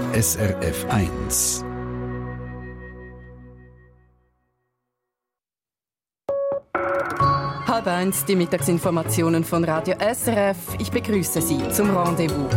SRF 1. Halb eins, die Mittagsinformationen von Radio SRF. Ich begrüße Sie zum Rendezvous.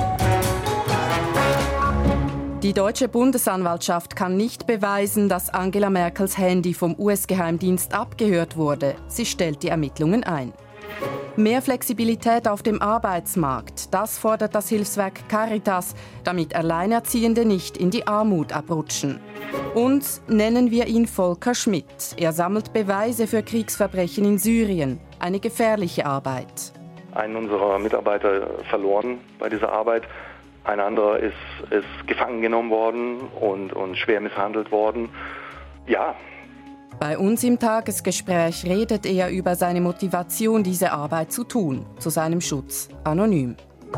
Die deutsche Bundesanwaltschaft kann nicht beweisen, dass Angela Merkels Handy vom US-Geheimdienst abgehört wurde. Sie stellt die Ermittlungen ein. Mehr Flexibilität auf dem Arbeitsmarkt, das fordert das Hilfswerk Caritas, damit Alleinerziehende nicht in die Armut abrutschen. Und nennen wir ihn Volker Schmidt. Er sammelt Beweise für Kriegsverbrechen in Syrien. Eine gefährliche Arbeit. Einen unserer Mitarbeiter verloren bei dieser Arbeit. Ein anderer ist gefangen genommen worden und schwer misshandelt worden. Ja. Bei uns im Tagesgespräch redet er über seine Motivation, diese Arbeit zu tun, zu seinem Schutz, anonym.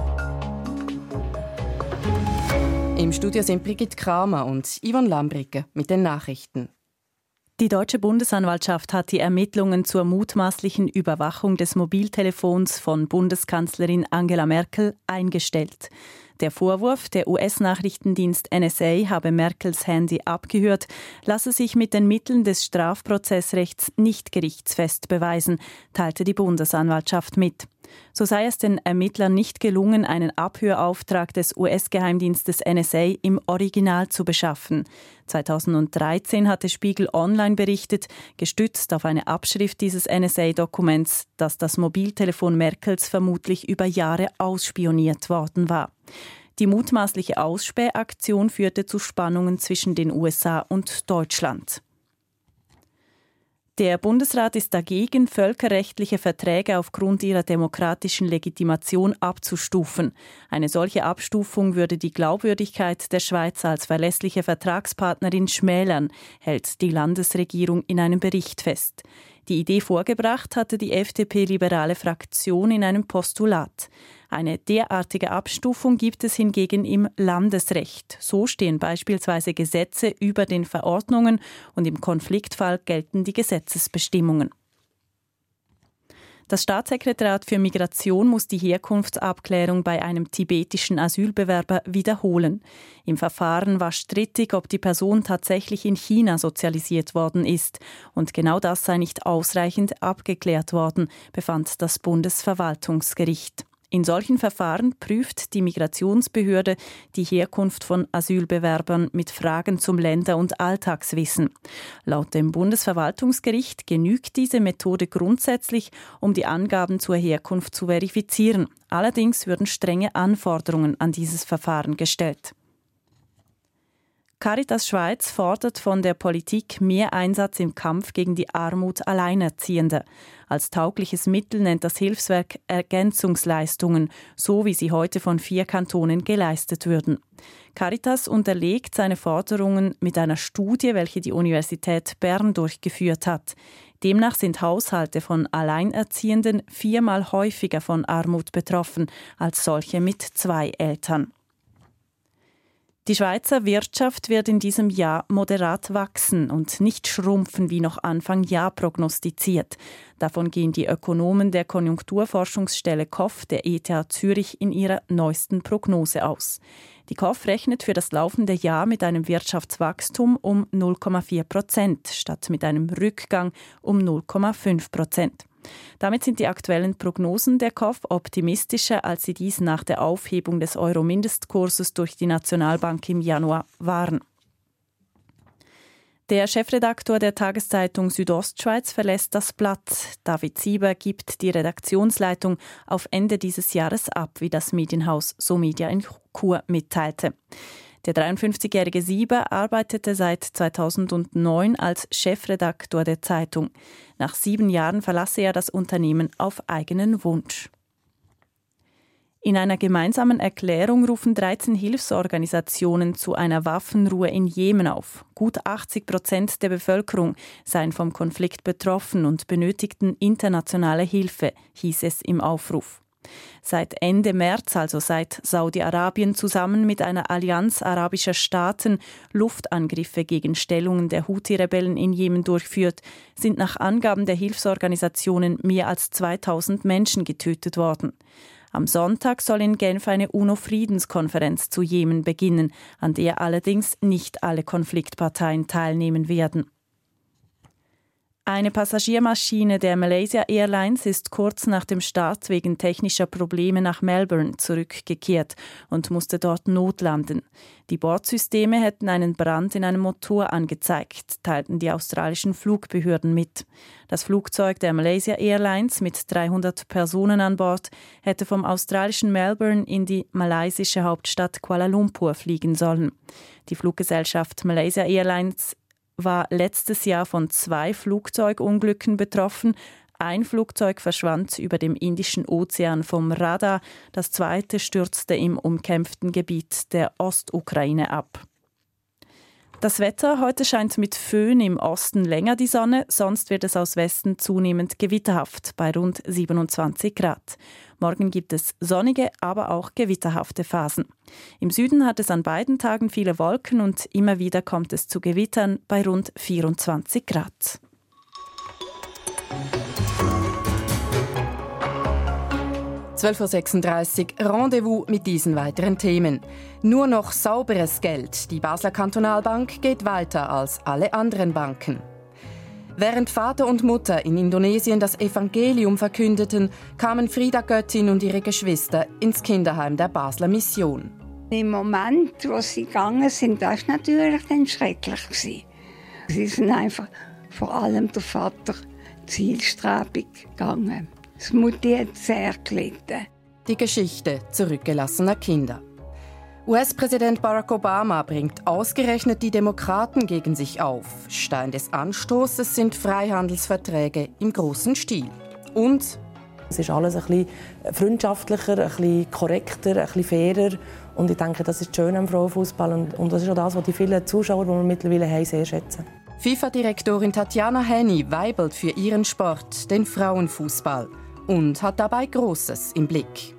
Im Studio sind Brigitte Kramer und Yvonne Lambricke mit den Nachrichten. Die deutsche Bundesanwaltschaft hat die Ermittlungen zur mutmaßlichen Überwachung des Mobiltelefons von Bundeskanzlerin Angela Merkel eingestellt. Der Vorwurf, der US-Nachrichtendienst NSA habe Merkels Handy abgehört, lasse sich mit den Mitteln des Strafprozessrechts nicht gerichtsfest beweisen, teilte die Bundesanwaltschaft mit. So sei es den Ermittlern nicht gelungen, einen Abhörauftrag des US-Geheimdienstes NSA im Original zu beschaffen. 2013 hatte Spiegel Online berichtet, gestützt auf eine Abschrift dieses NSA-Dokuments, dass das Mobiltelefon Merkels vermutlich über Jahre ausspioniert worden war. Die mutmaßliche Ausspähaktion führte zu Spannungen zwischen den USA und Deutschland. Der Bundesrat ist dagegen, völkerrechtliche Verträge aufgrund ihrer demokratischen Legitimation abzustufen. Eine solche Abstufung würde die Glaubwürdigkeit der Schweiz als verlässliche Vertragspartnerin schmälern, hält die Landesregierung in einem Bericht fest. Die Idee vorgebracht hatte die FDP-liberale Fraktion in einem Postulat. Eine derartige Abstufung gibt es hingegen im Landesrecht. So stehen beispielsweise Gesetze über den Verordnungen und im Konfliktfall gelten die Gesetzesbestimmungen. Das Staatssekretariat für Migration muss die Herkunftsabklärung bei einem tibetischen Asylbewerber wiederholen. Im Verfahren war strittig, ob die Person tatsächlich in China sozialisiert worden ist. Und genau das sei nicht ausreichend abgeklärt worden, befand das Bundesverwaltungsgericht. In solchen Verfahren prüft die Migrationsbehörde die Herkunft von Asylbewerbern mit Fragen zum Länder- und Alltagswissen. Laut dem Bundesverwaltungsgericht genügt diese Methode grundsätzlich, um die Angaben zur Herkunft zu verifizieren. Allerdings würden strenge Anforderungen an dieses Verfahren gestellt. Caritas Schweiz fordert von der Politik mehr Einsatz im Kampf gegen die Armut Alleinerziehender. Als taugliches Mittel nennt das Hilfswerk Ergänzungsleistungen, so wie sie heute von 4 Kantonen geleistet würden. Caritas unterlegt seine Forderungen mit einer Studie, welche die Universität Bern durchgeführt hat. Demnach sind Haushalte von Alleinerziehenden 4-mal häufiger von Armut betroffen als solche mit 2 Eltern. Die Schweizer Wirtschaft wird in diesem Jahr moderat wachsen und nicht schrumpfen, wie noch Anfang Jahr prognostiziert. Davon gehen die Ökonomen der Konjunkturforschungsstelle KOF der ETH Zürich in ihrer neuesten Prognose aus. Die KOF rechnet für das laufende Jahr mit einem Wirtschaftswachstum um 0,4% statt mit einem Rückgang um 0,5%. Damit sind die aktuellen Prognosen der KOF optimistischer, als sie dies nach der Aufhebung des Euro-Mindestkurses durch die Nationalbank im Januar waren. Der Chefredaktor der Tageszeitung Südostschweiz verlässt das Blatt. David Sieber gibt die Redaktionsleitung auf Ende dieses Jahres ab, wie das Medienhaus SoMedia in Chur mitteilte. Der 53-jährige Sieber arbeitete seit 2009 als Chefredaktor der Zeitung. Nach 7 Jahren verlasse er das Unternehmen auf eigenen Wunsch. In einer gemeinsamen Erklärung rufen 13 Hilfsorganisationen zu einer Waffenruhe in Jemen auf. Gut 80% der Bevölkerung seien vom Konflikt betroffen und benötigten internationale Hilfe, hieß es im Aufruf. Seit Ende März, also seit Saudi-Arabien zusammen mit einer Allianz arabischer Staaten Luftangriffe gegen Stellungen der Houthi-Rebellen in Jemen durchführt, sind nach Angaben der Hilfsorganisationen mehr als 2000 Menschen getötet worden. Am Sonntag soll in Genf eine UNO-Friedenskonferenz zu Jemen beginnen, an der allerdings nicht alle Konfliktparteien teilnehmen werden. Eine Passagiermaschine der Malaysia Airlines ist kurz nach dem Start wegen technischer Probleme nach Melbourne zurückgekehrt und musste dort notlanden. Die Bordsysteme hätten einen Brand in einem Motor angezeigt, teilten die australischen Flugbehörden mit. Das Flugzeug der Malaysia Airlines mit 300 Personen an Bord hätte vom australischen Melbourne in die malaysische Hauptstadt Kuala Lumpur fliegen sollen. Die Fluggesellschaft Malaysia Airlines war letztes Jahr von 2 Flugzeugunglücken betroffen. Ein Flugzeug verschwand über dem Indischen Ozean vom Radar. Das zweite stürzte im umkämpften Gebiet der Ostukraine ab. Das Wetter: Heute scheint mit Föhn im Osten länger die Sonne, sonst wird es aus Westen zunehmend gewitterhaft bei rund 27 Grad. Morgen gibt es sonnige, aber auch gewitterhafte Phasen. Im Süden hat es an beiden Tagen viele Wolken und immer wieder kommt es zu Gewittern bei rund 24 Grad. (12:36 Uhr) Rendezvous mit diesen weiteren Themen. Nur noch sauberes Geld. Die Basler Kantonalbank geht weiter als alle anderen Banken. Während Vater und Mutter in Indonesien das Evangelium verkündeten, kamen Frieda Göttin und ihre Geschwister ins Kinderheim der Basler Mission. Im Moment, wo sie gegangen sind, das war natürlich dann schrecklich. Sie sind einfach, vor allem der Vater, zielstrebig gegangen. Das Mutti hat sehr gelitten. Die Geschichte zurückgelassener Kinder. US-Präsident Barack Obama bringt ausgerechnet die Demokraten gegen sich auf. Stein des Anstoßes sind Freihandelsverträge im großen Stil. Und es ist alles ein bisschen freundschaftlicher, ein bisschen korrekter, ein bisschen fairer. Und ich denke, das ist das Schöne am Frauenfußball. Und das ist auch das, was die vielen Zuschauer, die wir mittlerweile haben, sehr schätzen. FIFA-Direktorin Tatjana Henny weibelt für ihren Sport, den Frauenfußball, und hat dabei Großes im Blick.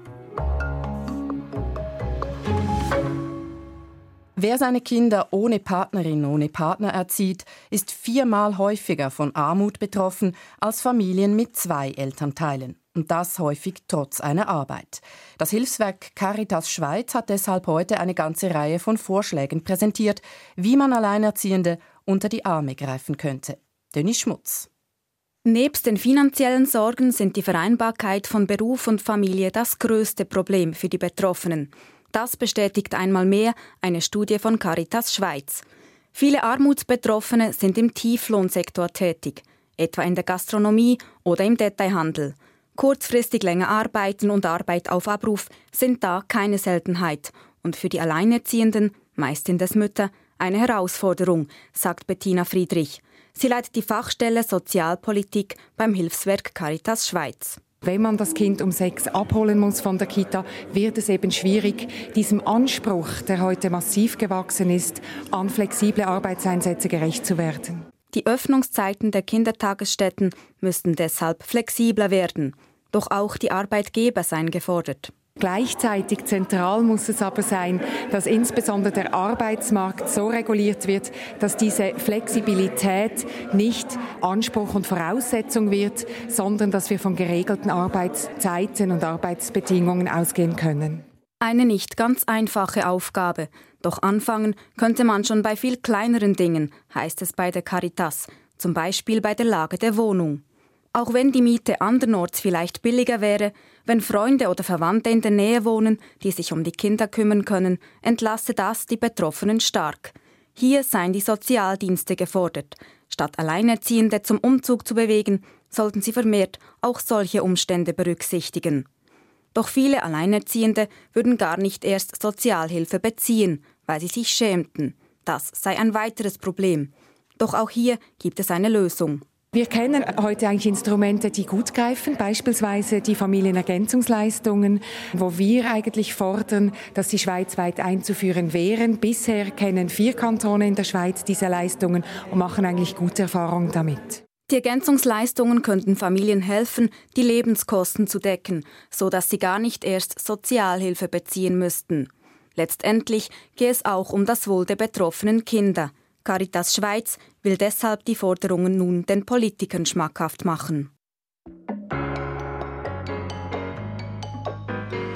Wer seine Kinder ohne Partnerin, ohne Partner erzieht, ist 4-mal häufiger von Armut betroffen als Familien mit 2 Elternteilen. Und das häufig trotz einer Arbeit. Das Hilfswerk Caritas Schweiz hat deshalb heute eine ganze Reihe von Vorschlägen präsentiert, wie man Alleinerziehende unter die Arme greifen könnte. Dennis Schmutz. Nebst den finanziellen Sorgen sind die Vereinbarkeit von Beruf und Familie das grösste Problem für die Betroffenen. Das bestätigt einmal mehr eine Studie von Caritas Schweiz. Viele Armutsbetroffene sind im Tieflohnsektor tätig, etwa in der Gastronomie oder im Detailhandel. Kurzfristig länger arbeiten und Arbeit auf Abruf sind da keine Seltenheit und für die Alleinerziehenden, meist sind es Mütter, eine Herausforderung, sagt Bettina Friedrich. Sie leitet die Fachstelle Sozialpolitik beim Hilfswerk Caritas Schweiz. Wenn man das Kind um 6 abholen muss von der Kita, wird es eben schwierig, diesem Anspruch, der heute massiv gewachsen ist, an flexible Arbeitseinsätze gerecht zu werden. Die Öffnungszeiten der Kindertagesstätten müssten deshalb flexibler werden. Doch auch die Arbeitgeber seien gefordert. Gleichzeitig zentral muss es aber sein, dass insbesondere der Arbeitsmarkt so reguliert wird, dass diese Flexibilität nicht Anspruch und Voraussetzung wird, sondern dass wir von geregelten Arbeitszeiten und Arbeitsbedingungen ausgehen können. Eine nicht ganz einfache Aufgabe. Doch anfangen könnte man schon bei viel kleineren Dingen, heißt es bei der Caritas, zum Beispiel bei der Lage der Wohnung. Auch wenn die Miete andernorts vielleicht billiger wäre, wenn Freunde oder Verwandte in der Nähe wohnen, die sich um die Kinder kümmern können, entlaste das die Betroffenen stark. Hier seien die Sozialdienste gefordert. Statt Alleinerziehende zum Umzug zu bewegen, sollten sie vermehrt auch solche Umstände berücksichtigen. Doch viele Alleinerziehende würden gar nicht erst Sozialhilfe beziehen, weil sie sich schämten. Das sei ein weiteres Problem. Doch auch hier gibt es eine Lösung. Wir kennen heute eigentlich Instrumente, die gut greifen, beispielsweise die Familienergänzungsleistungen, wo wir eigentlich fordern, dass sie schweizweit einzuführen wären. Bisher kennen 4 Kantone in der Schweiz diese Leistungen und machen eigentlich gute Erfahrungen damit. Die Ergänzungsleistungen könnten Familien helfen, die Lebenskosten zu decken, sodass sie gar nicht erst Sozialhilfe beziehen müssten. Letztendlich gehe es auch um das Wohl der betroffenen Kinder. Caritas Schweiz will deshalb die Forderungen nun den Politikern schmackhaft machen.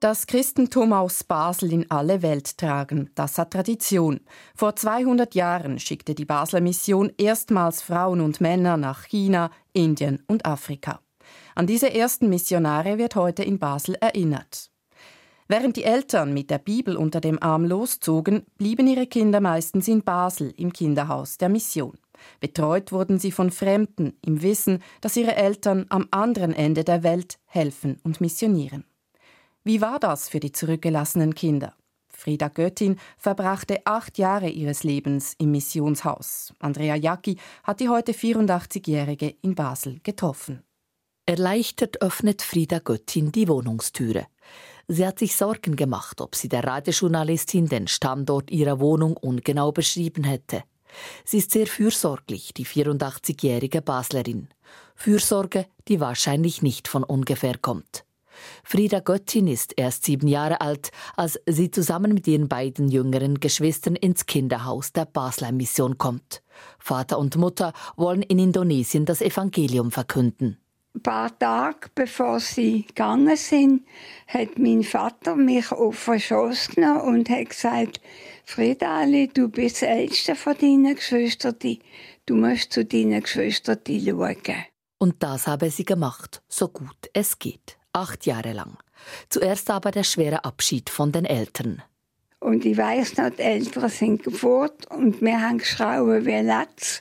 Das Christentum aus Basel in alle Welt tragen, das hat Tradition. Vor 200 Jahren schickte die Basler Mission erstmals Frauen und Männer nach China, Indien und Afrika. An diese ersten Missionare wird heute in Basel erinnert. Während die Eltern mit der Bibel unter dem Arm loszogen, blieben ihre Kinder meistens in Basel im Kinderhaus der Mission. Betreut wurden sie von Fremden im Wissen, dass ihre Eltern am anderen Ende der Welt helfen und missionieren. Wie war das für die zurückgelassenen Kinder? Frieda Göttin verbrachte 8 Jahre ihres Lebens im Missionshaus. Andrea Jacki hat die heute 84-Jährige in Basel getroffen. Erleichtert öffnet Frieda Göttin die Wohnungstüre. Sie hat sich Sorgen gemacht, ob sie der Radiojournalistin den Standort ihrer Wohnung ungenau beschrieben hätte. Sie ist sehr fürsorglich, die 84-jährige Baslerin. Fürsorge, die wahrscheinlich nicht von ungefähr kommt. Frieda Göttin ist erst 7 Jahre alt, als sie zusammen mit ihren beiden jüngeren Geschwistern ins Kinderhaus der Basler Mission kommt. Vater und Mutter wollen in Indonesien das Evangelium verkünden. Ein paar Tage bevor sie gegangen sind, hat mein Vater mich auf den Schoss genommen und hat gesagt: Friedali, du bist die älteste von deinen Geschwistern, du musst zu deinen Geschwistern schauen. Und das habe sie gemacht, so gut es geht. 8 Jahre lang. Zuerst aber der schwere Abschied von den Eltern. Und ich weiss noch, die Eltern sind fort und wir haben geschrauen wie Latz.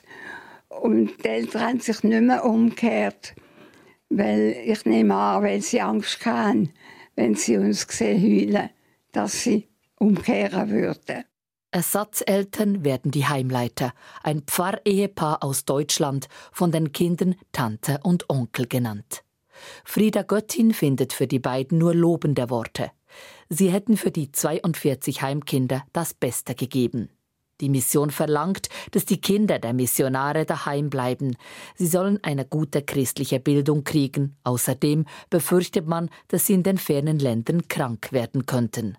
Und die Eltern haben sich nicht mehr umgekehrt. Weil ich nehme an, weil sie Angst hatten, wenn sie uns sehen heulen, dass sie umkehren würden. Ersatzeltern werden die Heimleiter, ein Pfarrehepaar aus Deutschland, von den Kindern Tante und Onkel genannt. Frieda Göttin findet für die beiden nur lobende Worte. Sie hätten für die 42 Heimkinder das Beste gegeben. Die Mission verlangt, dass die Kinder der Missionare daheim bleiben. Sie sollen eine gute christliche Bildung kriegen. Außerdem befürchtet man, dass sie in den fernen Ländern krank werden könnten.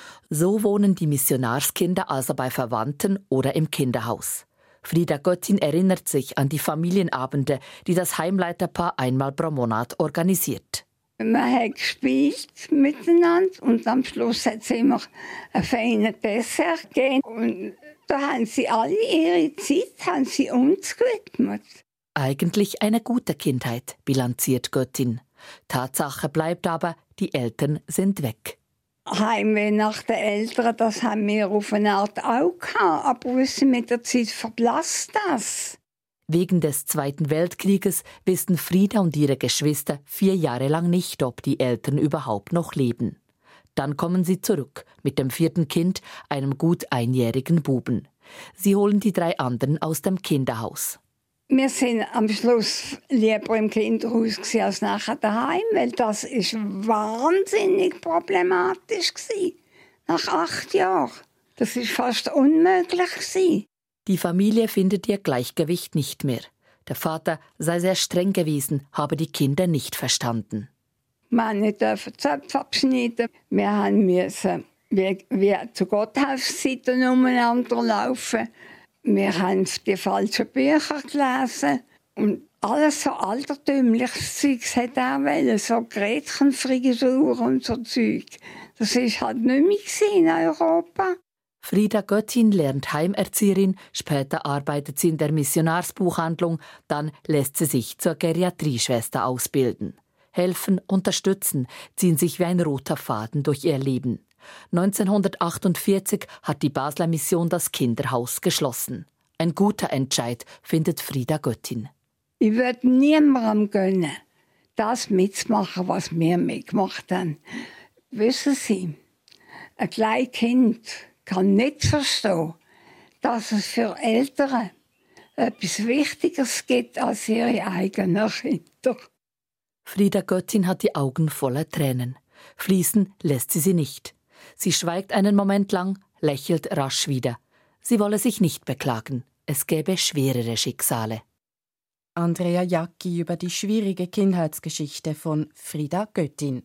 So wohnen die Missionarskinder also bei Verwandten oder im Kinderhaus. Frieda Göttin erinnert sich an die Familienabende, die das Heimleiterpaar einmal pro Monat organisiert. Man hat gespielt miteinander und am Schluss hat es immer einen feinen Dessert gegeben. Und da haben sie alle ihre Zeit uns gewidmet. Eigentlich eine gute Kindheit, bilanziert Göttin. Tatsache bleibt aber, die Eltern sind weg. Heimweh nach den Eltern, das haben wir auf eine Art auch gehabt, aber wissen, mit der Zeit verblasst das. Wegen des Zweiten Weltkrieges wissen Frieda und ihre Geschwister 4 Jahre lang nicht, ob die Eltern überhaupt noch leben. Dann kommen sie zurück mit dem 4. Kind, einem gut 1-jährigen Buben. Sie holen die 3 anderen aus dem Kinderhaus. Wir sind am Schluss lieber im Kinderhaus als nachher daheim, weil das ist wahnsinnig problematisch gewesen. Nach 8 Jahren. Das ist fast unmöglich gewesen. Die Familie findet ihr Gleichgewicht nicht mehr. Der Vater sei sehr streng gewesen, habe die Kinder nicht verstanden. Wir durften Zöpfe abschneiden. Wir mussten wie zu Gotthauszeiten umeinander laufen. Wir haben die falschen Bücher gelesen. Und alles so altertümliches Zeug hat er wollen. So Gretchenfrisur und so Zeug. Das war halt nicht mehr in Europa. Frieda Göttin lernt Heimerzieherin, später arbeitet sie in der Missionarsbuchhandlung, dann lässt sie sich zur Geriatrieschwester ausbilden. Helfen, unterstützen, ziehen sich wie ein roter Faden durch ihr Leben. 1948 hat die Basler Mission das Kinderhaus geschlossen. Ein guter Entscheid, findet Frieda Göttin. Ich würde niemandem gönnen, das mitzumachen, was wir mitgemacht haben. Wissen Sie, ein kleines Kind kann nicht verstehen, dass es für Eltern etwas Wichtigeres gibt als ihre eigenen Kinder. Frieda Göttin hat die Augen voller Tränen. Fließen lässt sie nicht. Sie schweigt einen Moment lang, lächelt rasch wieder. Sie wolle sich nicht beklagen. Es gäbe schwerere Schicksale. Andrea Jacki über die schwierige Kindheitsgeschichte von Frieda Göttin.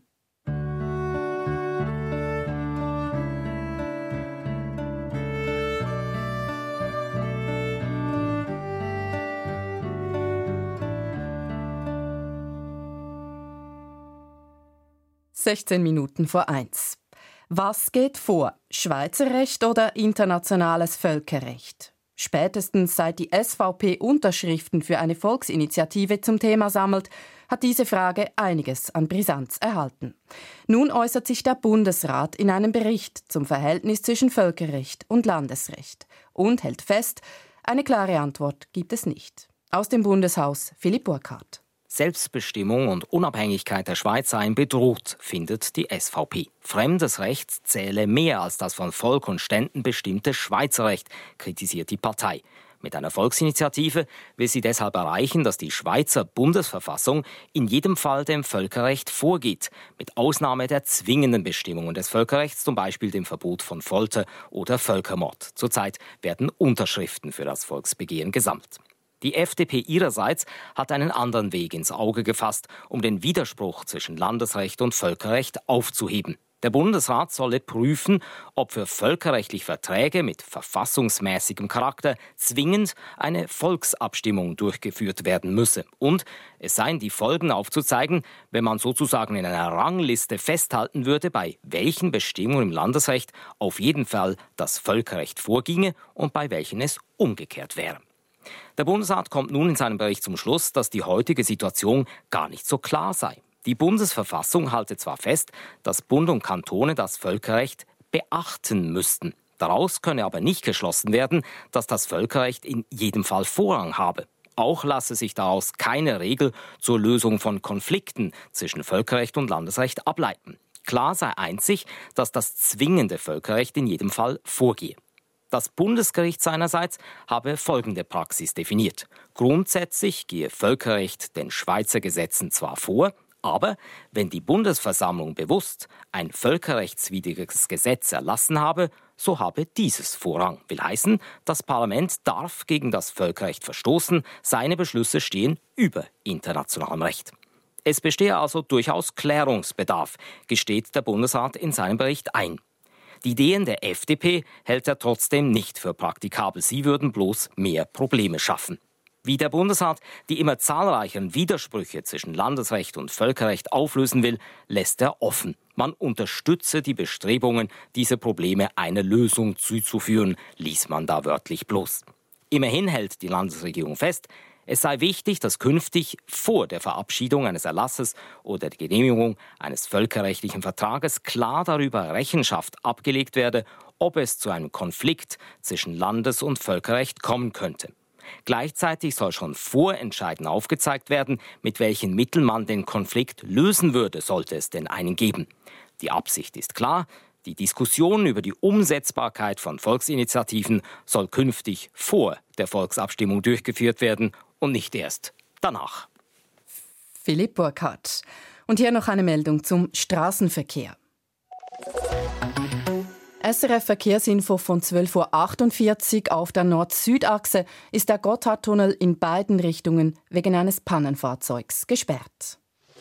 1:16. Was geht vor? Schweizer Recht oder internationales Völkerrecht? Spätestens seit die SVP Unterschriften für eine Volksinitiative zum Thema sammelt, hat diese Frage einiges an Brisanz erhalten. Nun äußert sich der Bundesrat in einem Bericht zum Verhältnis zwischen Völkerrecht und Landesrecht und hält fest, eine klare Antwort gibt es nicht. Aus dem Bundeshaus Philipp Burkhardt. Selbstbestimmung und Unabhängigkeit der Schweiz seien bedroht, findet die SVP. Fremdes Recht zähle mehr als das von Volk und Ständen bestimmte Schweizer Recht, kritisiert die Partei. Mit einer Volksinitiative will sie deshalb erreichen, dass die Schweizer Bundesverfassung in jedem Fall dem Völkerrecht vorgeht, mit Ausnahme der zwingenden Bestimmungen des Völkerrechts, zum Beispiel dem Verbot von Folter oder Völkermord. Zurzeit werden Unterschriften für das Volksbegehren gesammelt. Die FDP ihrerseits hat einen anderen Weg ins Auge gefasst, um den Widerspruch zwischen Landesrecht und Völkerrecht aufzuheben. Der Bundesrat solle prüfen, ob für völkerrechtliche Verträge mit verfassungsmäßigem Charakter zwingend eine Volksabstimmung durchgeführt werden müsse. Und es seien die Folgen aufzuzeigen, wenn man sozusagen in einer Rangliste festhalten würde, bei welchen Bestimmungen im Landesrecht auf jeden Fall das Völkerrecht vorginge und bei welchen es umgekehrt wäre. Der Bundesrat kommt nun in seinem Bericht zum Schluss, dass die heutige Situation gar nicht so klar sei. Die Bundesverfassung halte zwar fest, dass Bund und Kantone das Völkerrecht beachten müssten. Daraus könne aber nicht geschlossen werden, dass das Völkerrecht in jedem Fall Vorrang habe. Auch lasse sich daraus keine Regel zur Lösung von Konflikten zwischen Völkerrecht und Landesrecht ableiten. Klar sei einzig, dass das zwingende Völkerrecht in jedem Fall vorgehe. Das Bundesgericht seinerseits habe folgende Praxis definiert. Grundsätzlich gehe Völkerrecht den Schweizer Gesetzen zwar vor, aber wenn die Bundesversammlung bewusst ein völkerrechtswidriges Gesetz erlassen habe, so habe dieses Vorrang. Will heißen, das Parlament darf gegen das Völkerrecht verstoßen, seine Beschlüsse stehen über internationalem Recht. Es bestehe also durchaus Klärungsbedarf, gesteht der Bundesrat in seinem Bericht ein. Die Ideen der FDP hält er trotzdem nicht für praktikabel. Sie würden bloß mehr Probleme schaffen. Wie der Bundesrat die immer zahlreicheren Widersprüche zwischen Landesrecht und Völkerrecht auflösen will, lässt er offen. Man unterstütze die Bestrebungen, diese Probleme einer Lösung zuzuführen, ließ man da wörtlich bloß. Immerhin hält die Landesregierung fest, es sei wichtig, dass künftig vor der Verabschiedung eines Erlasses oder der Genehmigung eines völkerrechtlichen Vertrages klar darüber Rechenschaft abgelegt werde, ob es zu einem Konflikt zwischen Landes- und Völkerrecht kommen könnte. Gleichzeitig soll schon vorentscheidend aufgezeigt werden, mit welchen Mitteln man den Konflikt lösen würde, sollte es denn einen geben. Die Absicht ist klar. Die Diskussion über die Umsetzbarkeit von Volksinitiativen soll künftig vor der Volksabstimmung durchgeführt werden und nicht erst danach. Philipp Burkhardt. Und hier noch eine Meldung zum Straßenverkehr. SRF-Verkehrsinfo von 12:48 Uhr auf der Nord-Süd-Achse ist der Gotthardtunnel in beiden Richtungen wegen eines Pannenfahrzeugs gesperrt.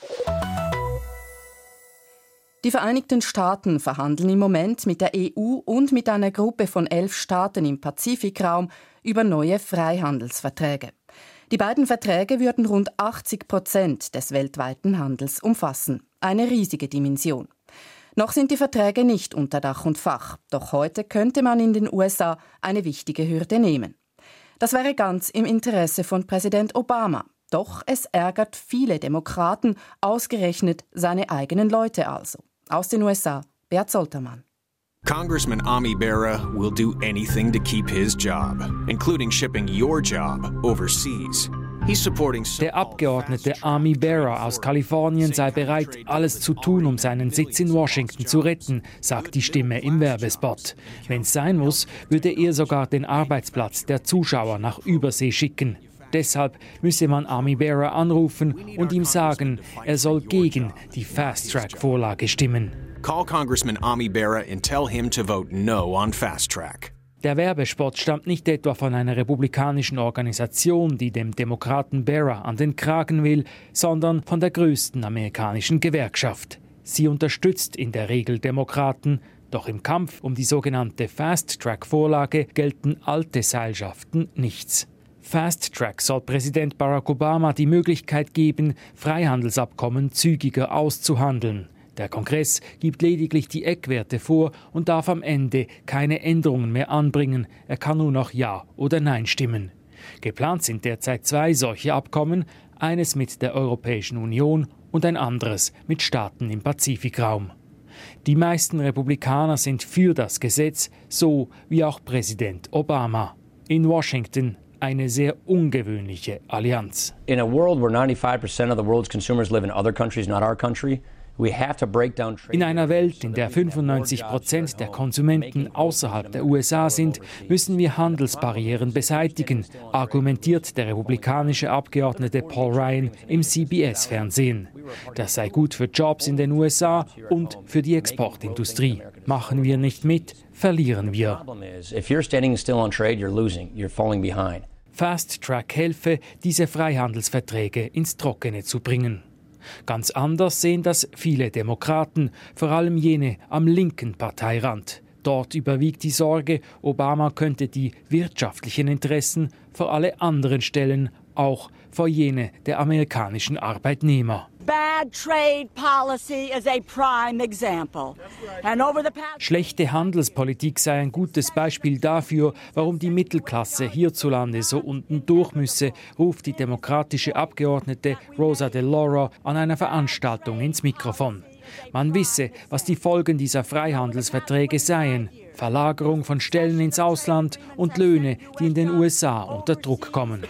Die Vereinigten Staaten verhandeln im Moment mit der EU und mit einer Gruppe von 11 Staaten im Pazifikraum über neue Freihandelsverträge. Die beiden Verträge würden rund 80% des weltweiten Handels umfassen. Eine riesige Dimension. Noch sind die Verträge nicht unter Dach und Fach. Doch heute könnte man in den USA eine wichtige Hürde nehmen. Das wäre ganz im Interesse von Präsident Obama. Doch es ärgert viele Demokraten, ausgerechnet seine eigenen Leute also. Aus den USA, Bert Soltermann. Congressman Ami Bera will do anything to keep his job, including shipping your job overseas. Der Abgeordnete Ami Bera aus Kalifornien sei bereit, alles zu tun, um seinen Sitz in Washington zu retten, sagt die Stimme im Werbespot. Wenn es sein muss, würde er sogar den Arbeitsplatz der Zuschauer nach Übersee schicken. Deshalb müsse man Ami Bera anrufen und ihm sagen, er soll gegen die Fast-Track-Vorlage stimmen. Call Congressman Ami Bera and tell him to vote no on Fast Track. Der Werbespot stammt nicht etwa von einer republikanischen Organisation, die dem Demokraten Bera an den Kragen will, sondern von der größten amerikanischen Gewerkschaft. Sie unterstützt in der Regel Demokraten, doch im Kampf um die sogenannte Fast-Track-Vorlage gelten alte Seilschaften nichts. Fast Track soll Präsident Barack Obama die Möglichkeit geben, Freihandelsabkommen zügiger auszuhandeln. Der Kongress gibt lediglich die Eckwerte vor und darf am Ende keine Änderungen mehr anbringen. Er kann nur noch Ja oder Nein stimmen. Geplant sind derzeit 2 solche Abkommen, eines mit der Europäischen Union und ein anderes mit Staaten im Pazifikraum. Die meisten Republikaner sind für das Gesetz, so wie auch Präsident Obama. In Washington eine sehr ungewöhnliche Allianz. In a world where 95% of the world's consumers live in other countries, not our country, in einer Welt, in der 95% der Konsumenten außerhalb der USA sind, müssen wir Handelsbarrieren beseitigen, argumentiert der republikanische Abgeordnete Paul Ryan im CBS-Fernsehen. Das sei gut für Jobs in den USA und für die Exportindustrie. Machen wir nicht mit, verlieren wir. Fast Track helfe, diese Freihandelsverträge ins Trockene zu bringen. Ganz anders sehen das viele Demokraten, vor allem jene am linken Parteirand. Dort überwiegt die Sorge, Obama könnte die wirtschaftlichen Interessen vor alle anderen stellen, auch vor jene der amerikanischen Arbeitnehmer. Schlechte Handelspolitik sei ein gutes Beispiel dafür, warum die Mittelklasse hierzulande so unten durch müsse, ruft die demokratische Abgeordnete Rosa DeLauro an einer Veranstaltung ins Mikrofon. Man wisse, was die Folgen dieser Freihandelsverträge seien. Verlagerung von Stellen ins Ausland und Löhne, die in den USA unter Druck kommen.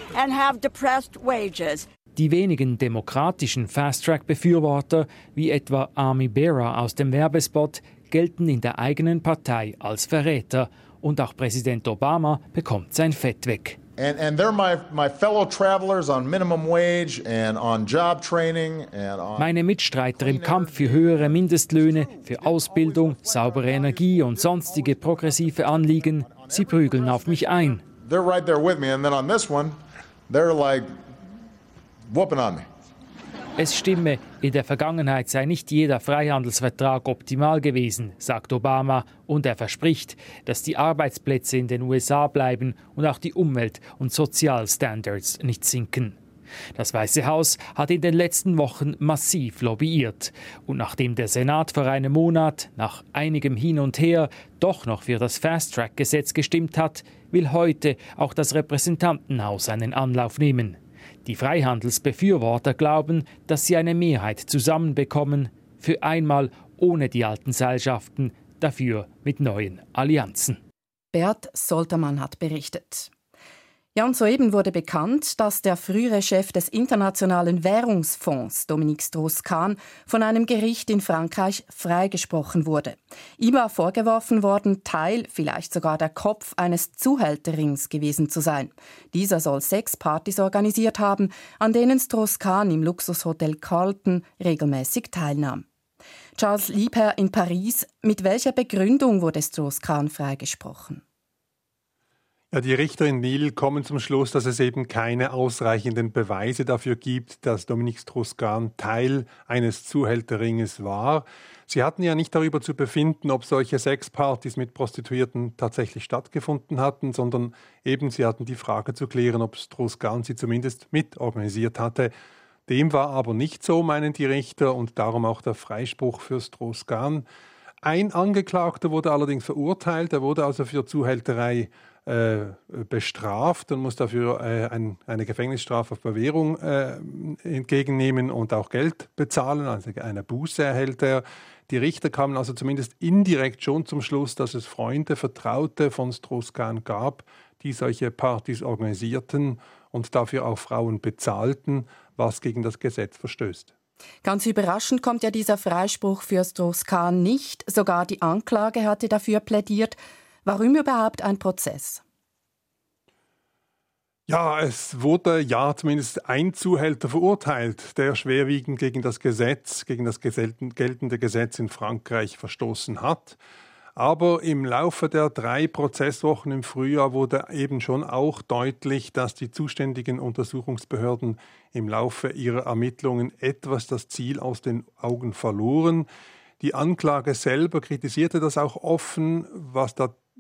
Die wenigen demokratischen Fast-Track-Befürworter, wie etwa Armie Bera aus dem Werbespot, gelten in der eigenen Partei als Verräter. Und auch Präsident Obama bekommt sein Fett weg. And they're my fellow travelers on minimum wage and on job training and on. Meine Mitstreiter im Kampf für höhere Mindestlöhne, für Ausbildung, saubere Energie und sonstige progressive Anliegen, sie prügeln auf mich ein. They're right there with me and then on this one they're like whooping on me. Es stimme, in der Vergangenheit sei nicht jeder Freihandelsvertrag optimal gewesen, sagt Obama, und er verspricht, dass die Arbeitsplätze in den USA bleiben und auch die Umwelt- und Sozialstandards nicht sinken. Das Weiße Haus hat in den letzten Wochen massiv lobbyiert. Und nachdem der Senat vor einem Monat, nach einigem Hin und Her, doch noch für das Fast-Track-Gesetz gestimmt hat, will heute auch das Repräsentantenhaus einen Anlauf nehmen. Die Freihandelsbefürworter glauben, dass sie eine Mehrheit zusammenbekommen, für einmal ohne die alten Seilschaften, dafür mit neuen Allianzen. Bert Soltermann hat berichtet. Ja, und soeben wurde bekannt, dass der frühere Chef des Internationalen Währungsfonds, Dominique Strauss-Kahn, von einem Gericht in Frankreich freigesprochen wurde. Ihm war vorgeworfen worden, Teil, vielleicht sogar der Kopf eines Zuhälterrings gewesen zu sein. Dieser soll Sexpartys organisiert haben, an denen Strauss-Kahn im Luxushotel Carlton regelmäßig teilnahm. Charles Liebherr in Paris, mit welcher Begründung wurde Strauss-Kahn freigesprochen? Ja, die Richter in Lille kommen zum Schluss, dass es eben keine ausreichenden Beweise dafür gibt, dass Dominique Strauss-Kahn Teil eines Zuhälterringes war. Sie hatten ja nicht darüber zu befinden, ob solche Sexpartys mit Prostituierten tatsächlich stattgefunden hatten, sondern eben sie hatten die Frage zu klären, ob Strauss-Kahn sie zumindest mitorganisiert hatte. Dem war aber nicht so, meinen die Richter, und darum auch der Freispruch für Strauss-Kahn. Ein Angeklagter wurde allerdings verurteilt, er wurde also für Zuhälterei bestraft und muss dafür eine Gefängnisstrafe auf Bewährung entgegennehmen und auch Geld bezahlen, also eine Buße erhält er. Die Richter kamen also zumindest indirekt schon zum Schluss, dass es Freunde, Vertraute von Strauss-Kahn gab, die solche Partys organisierten und dafür auch Frauen bezahlten, was gegen das Gesetz verstößt. Ganz überraschend kommt ja dieser Freispruch für Strauss-Kahn nicht. Sogar die Anklage hatte dafür plädiert. Warum überhaupt ein Prozess? Ja, es wurde zumindest ein Zuhälter verurteilt, der schwerwiegend gegen das geltende Gesetz in Frankreich verstoßen hat. Aber im Laufe der 3 Prozesswochen im Frühjahr wurde eben schon auch deutlich, dass die zuständigen Untersuchungsbehörden im Laufe ihrer Ermittlungen etwas das Ziel aus den Augen verloren. Die Anklage selber kritisierte das auch offen, was da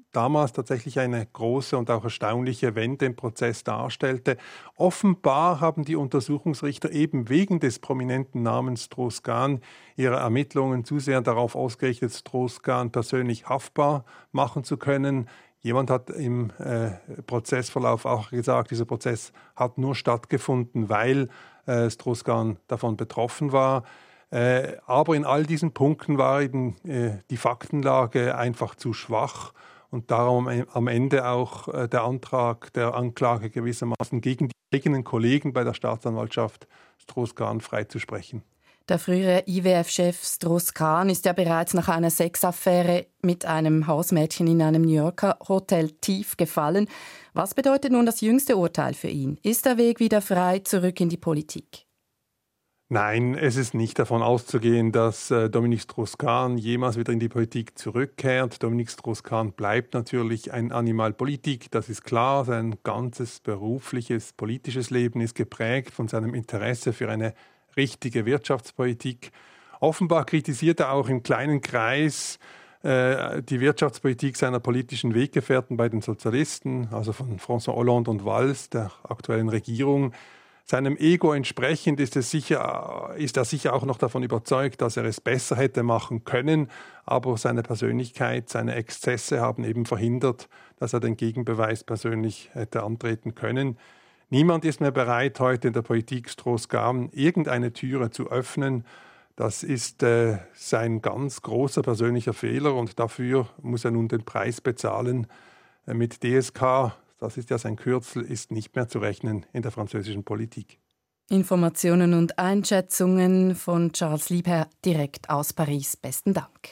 damals tatsächlich eine große und auch erstaunliche Wende im Prozess darstellte. Offenbar haben die Untersuchungsrichter eben wegen des prominenten Namens Strauss-Kahn ihre Ermittlungen zu sehr darauf ausgerichtet, Strauss-Kahn persönlich haftbar machen zu können. Jemand hat im Prozessverlauf auch gesagt, dieser Prozess hat nur stattgefunden, weil Strauss-Kahn davon betroffen war. Aber in all diesen Punkten war eben die Faktenlage einfach zu schwach und darum am Ende auch der Antrag der Anklage gewissermaßen gegen die eigenen Kollegen bei der Staatsanwaltschaft Strauss-Kahn freizusprechen. Der frühere IWF-Chef Strauss-Kahn ist ja bereits nach einer Sexaffäre mit einem Hausmädchen in einem New Yorker Hotel tief gefallen. Was bedeutet nun das jüngste Urteil für ihn? Ist der Weg wieder frei zurück in die Politik? Nein, es ist nicht davon auszugehen, dass Dominique Strauss-Kahn jemals wieder in die Politik zurückkehrt. Dominique Strauss-Kahn bleibt natürlich ein Animal Politik, das ist klar. Sein ganzes berufliches, politisches Leben ist geprägt von seinem Interesse für eine richtige Wirtschaftspolitik. Offenbar kritisiert er auch im kleinen Kreis die Wirtschaftspolitik seiner politischen Weggefährten bei den Sozialisten, also von François Hollande und Valls, der aktuellen Regierung. Seinem Ego entsprechend ist er sicher auch noch davon überzeugt, dass er es besser hätte machen können, aber seine Persönlichkeit, seine Exzesse haben eben verhindert, dass er den Gegenbeweis persönlich hätte antreten können. Niemand ist mehr bereit, heute in der Politik Strauss-Kahn irgendeine Türe zu öffnen. Das ist sein ganz großer persönlicher Fehler und dafür muss er nun den Preis bezahlen. Mit DSK, das ist ja sein Kürzel, ist nicht mehr zu rechnen in der französischen Politik. Informationen und Einschätzungen von Charles Liebherr direkt aus Paris. Besten Dank.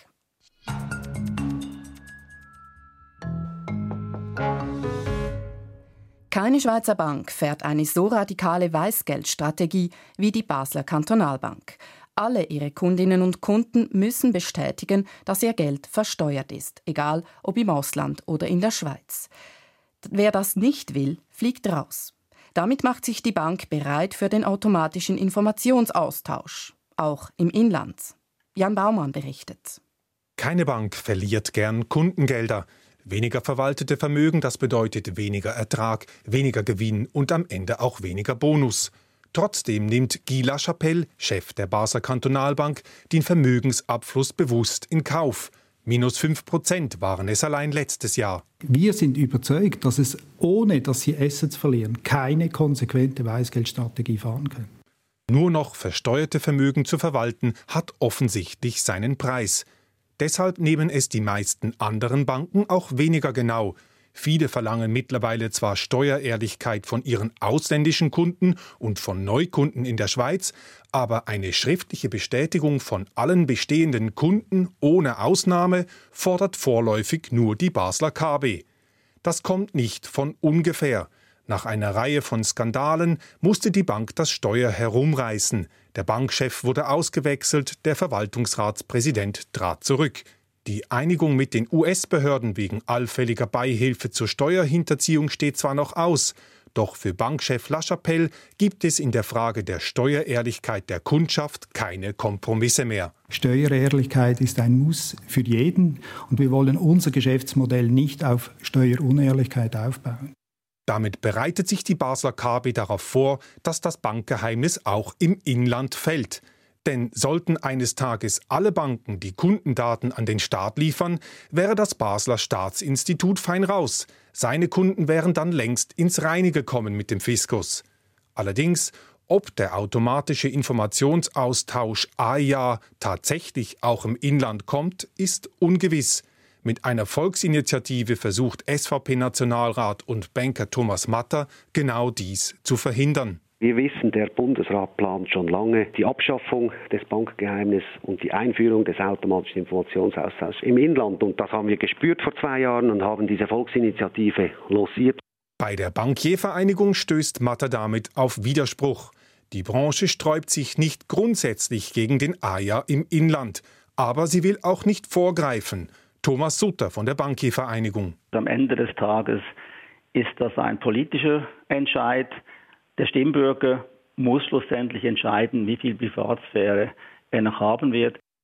Keine Schweizer Bank fährt eine so radikale Weißgeldstrategie wie die Basler Kantonalbank. Alle ihre Kundinnen und Kunden müssen bestätigen, dass ihr Geld versteuert ist, egal ob im Ausland oder in der Schweiz. Wer das nicht will, fliegt raus. Damit macht sich die Bank bereit für den automatischen Informationsaustausch, auch im Inland. Jan Baumann berichtet. Keine Bank verliert gern Kundengelder. Weniger verwaltete Vermögen, das bedeutet weniger Ertrag, weniger Gewinn und am Ende auch weniger Bonus. Trotzdem nimmt Guy Lachapelle, Chef der Basler Kantonalbank, den Vermögensabfluss bewusst in Kauf. Minus 5% waren es allein letztes Jahr. Wir sind überzeugt, dass es, ohne dass sie Assets verlieren, keine konsequente Weißgeldstrategie fahren können. Nur noch versteuerte Vermögen zu verwalten, hat offensichtlich seinen Preis. Deshalb nehmen es die meisten anderen Banken auch weniger genau. Viele verlangen mittlerweile zwar Steuerehrlichkeit von ihren ausländischen Kunden und von Neukunden in der Schweiz, aber eine schriftliche Bestätigung von allen bestehenden Kunden ohne Ausnahme fordert vorläufig nur die Basler KB. Das kommt nicht von ungefähr. Nach einer Reihe von Skandalen musste die Bank das Steuer herumreißen. Der Bankchef wurde ausgewechselt, der Verwaltungsratspräsident trat zurück. Die Einigung mit den US-Behörden wegen allfälliger Beihilfe zur Steuerhinterziehung steht zwar noch aus, doch für Bankchef Lachapelle gibt es in der Frage der Steuerehrlichkeit der Kundschaft keine Kompromisse mehr. Steuerehrlichkeit ist ein Muss für jeden und wir wollen unser Geschäftsmodell nicht auf Steuerunehrlichkeit aufbauen. Damit bereitet sich die Basler KB darauf vor, dass das Bankgeheimnis auch im Inland fällt. Denn sollten eines Tages alle Banken die Kundendaten an den Staat liefern, wäre das Basler Staatsinstitut fein raus. Seine Kunden wären dann längst ins Reine gekommen mit dem Fiskus. Allerdings, ob der automatische Informationsaustausch AIA tatsächlich auch im Inland kommt, ist ungewiss. Mit einer Volksinitiative versucht SVP-Nationalrat und Banker Thomas Matter genau dies zu verhindern. Wir wissen, der Bundesrat plant schon lange die Abschaffung des Bankgeheimnisses und die Einführung des automatischen Informationsaustauschs im Inland. Und das haben wir gespürt vor 2 Jahren und haben diese Volksinitiative lanciert. Bei der Bankiervereinigung stößt Matter damit auf Widerspruch. Die Branche sträubt sich nicht grundsätzlich gegen den AIA im Inland. Aber sie will auch nicht vorgreifen. Thomas Sutter von der Bankiervereinigung. Am Ende des Tages ist das ein politischer Entscheid. Der Stimmbürger muss schlussendlich entscheiden, wie viel Privatsphäre er noch haben wird.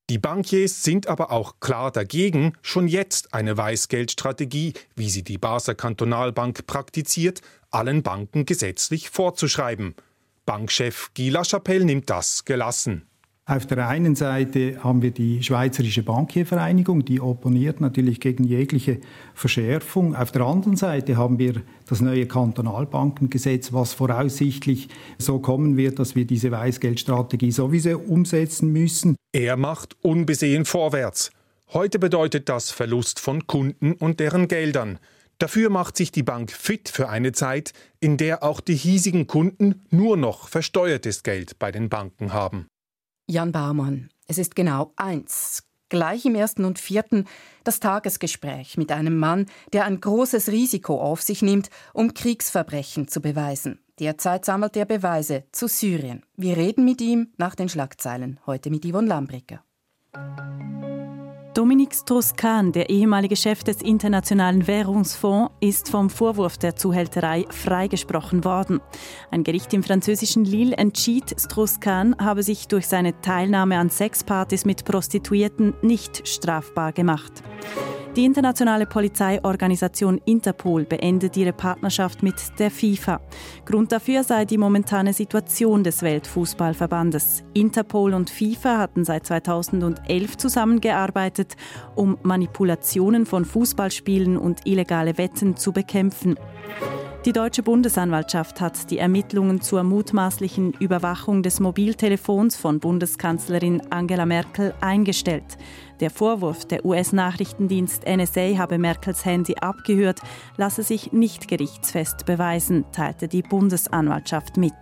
Die Bankiers sind aber auch klar dagegen, schon jetzt eine Weißgeldstrategie, wie sie die Basler Kantonalbank praktiziert, allen Banken gesetzlich vorzuschreiben. Bankchef Guy Lachapelle nimmt das gelassen. Auf der einen Seite haben wir die Schweizerische Bankiervereinigung, die opponiert natürlich gegen jegliche Verschärfung. Auf der anderen Seite haben wir das neue Kantonalbankengesetz, was voraussichtlich so kommen wird, dass wir diese Weißgeldstrategie sowieso umsetzen müssen. Er macht unbesehen vorwärts. Heute bedeutet das Verlust von Kunden und deren Geldern. Dafür macht sich die Bank fit für eine Zeit, in der auch die hiesigen Kunden nur noch versteuertes Geld bei den Banken haben. Jan Baumann, es ist genau 1. Gleich im 1. und 4. das Tagesgespräch mit einem Mann, der ein großes Risiko auf sich nimmt, um Kriegsverbrechen zu beweisen. Derzeit sammelt er Beweise zu Syrien. Wir reden mit ihm nach den Schlagzeilen. Heute mit Yvonne Lambricker. Dominique Strauss-Kahn, der ehemalige Chef des Internationalen Währungsfonds, ist vom Vorwurf der Zuhälterei freigesprochen worden. Ein Gericht im französischen Lille entschied, Strauss-Kahn habe sich durch seine Teilnahme an Sexpartys mit Prostituierten nicht strafbar gemacht. Die internationale Polizeiorganisation Interpol beendet ihre Partnerschaft mit der FIFA. Grund dafür sei die momentane Situation des Weltfußballverbandes. Interpol und FIFA hatten seit 2011 zusammengearbeitet, um Manipulationen von Fußballspielen und illegale Wetten zu bekämpfen. Die Deutsche Bundesanwaltschaft hat die Ermittlungen zur mutmaßlichen Überwachung des Mobiltelefons von Bundeskanzlerin Angela Merkel eingestellt. Der Vorwurf, der US-Nachrichtendienst NSA habe Merkels Handy abgehört, lasse sich nicht gerichtsfest beweisen, teilte die Bundesanwaltschaft mit.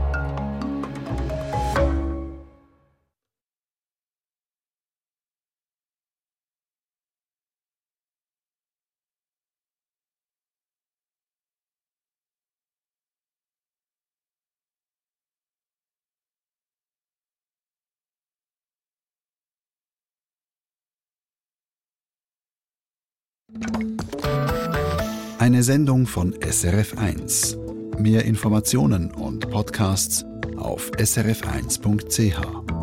Eine Sendung von SRF1. Mehr Informationen und Podcasts auf srf1.ch.